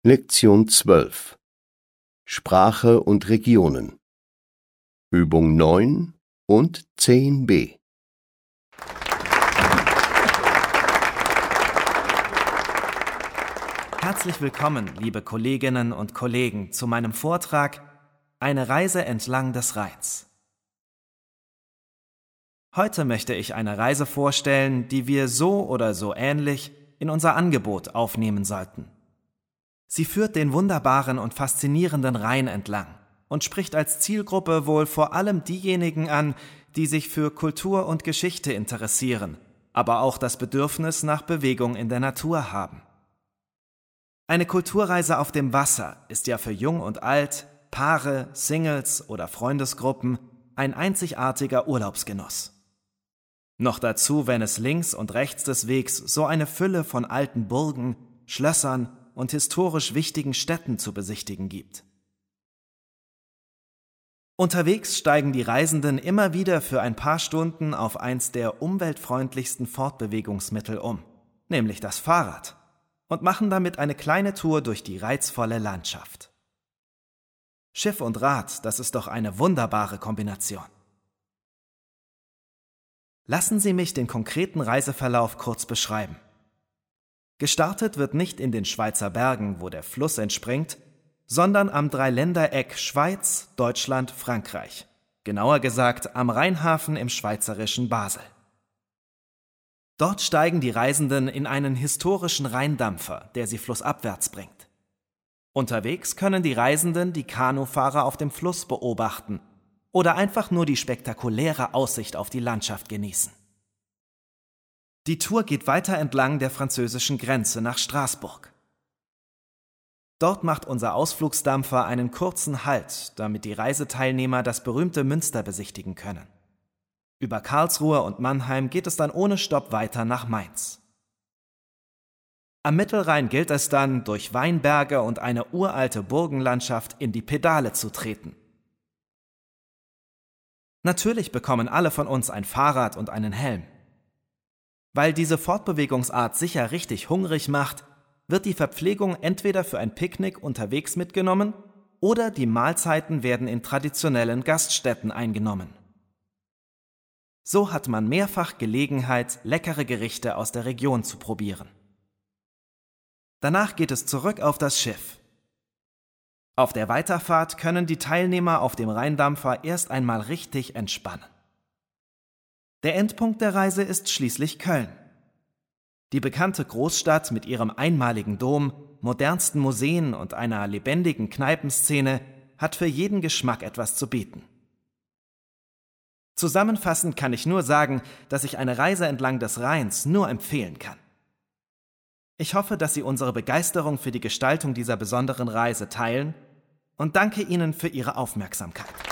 Lektion 12 Sprache und Regionen Übung 9 und 10b. Herzlich willkommen, liebe Kolleginnen und Kollegen, zu meinem Vortrag Eine Reise entlang des Rheins. Heute möchte ich eine Reise vorstellen, die wir so oder so ähnlich in unser Angebot aufnehmen sollten. Sie führt den wunderbaren und faszinierenden Rhein entlang und spricht als Zielgruppe wohl vor allem diejenigen an, die sich für Kultur und Geschichte interessieren, aber auch das Bedürfnis nach Bewegung in der Natur haben. Eine Kulturreise auf dem Wasser ist ja für Jung und Alt, Paare, Singles oder Freundesgruppen ein einzigartiger Urlaubsgenuss. Noch dazu, wenn es links und rechts des Wegs so eine Fülle von alten Burgen, Schlössern und historisch wichtigen Städten zu besichtigen gibt. Unterwegs steigen die Reisenden immer wieder für ein paar Stunden auf eins der umweltfreundlichsten Fortbewegungsmittel um, nämlich das Fahrrad, und machen damit eine kleine Tour durch die reizvolle Landschaft. Schiff und Rad, das ist doch eine wunderbare Kombination. Lassen Sie mich den konkreten Reiseverlauf kurz beschreiben. Gestartet wird nicht in den Schweizer Bergen, wo der Fluss entspringt, sondern am Dreiländereck Schweiz, Deutschland, Frankreich. Genauer gesagt am Rheinhafen im schweizerischen Basel. Dort steigen die Reisenden in einen historischen Rheindampfer, der sie flussabwärts bringt. Unterwegs können die Reisenden die Kanufahrer auf dem Fluss beobachten oder einfach nur die spektakuläre Aussicht auf die Landschaft genießen. Die Tour geht weiter entlang der französischen Grenze nach Straßburg. Dort macht unser Ausflugsdampfer einen kurzen Halt, damit die Reiseteilnehmer das berühmte Münster besichtigen können. Über Karlsruhe und Mannheim geht es dann ohne Stopp weiter nach Mainz. Am Mittelrhein gilt es dann, durch Weinberge und eine uralte Burgenlandschaft in die Pedale zu treten. Natürlich bekommen alle von uns ein Fahrrad und einen Helm. Weil diese Fortbewegungsart sicher richtig hungrig macht, wird die Verpflegung entweder für ein Picknick unterwegs mitgenommen oder die Mahlzeiten werden in traditionellen Gaststätten eingenommen. So hat man mehrfach Gelegenheit, leckere Gerichte aus der Region zu probieren. Danach geht es zurück auf das Schiff. Auf der Weiterfahrt können die Teilnehmer auf dem Rheindampfer erst einmal richtig entspannen. Der Endpunkt der Reise ist schließlich Köln. Die bekannte Großstadt mit ihrem einmaligen Dom, modernsten Museen und einer lebendigen Kneipenszene hat für jeden Geschmack etwas zu bieten. Zusammenfassend kann ich nur sagen, dass ich eine Reise entlang des Rheins nur empfehlen kann. Ich hoffe, dass Sie unsere Begeisterung für die Gestaltung dieser besonderen Reise teilen und danke Ihnen für Ihre Aufmerksamkeit.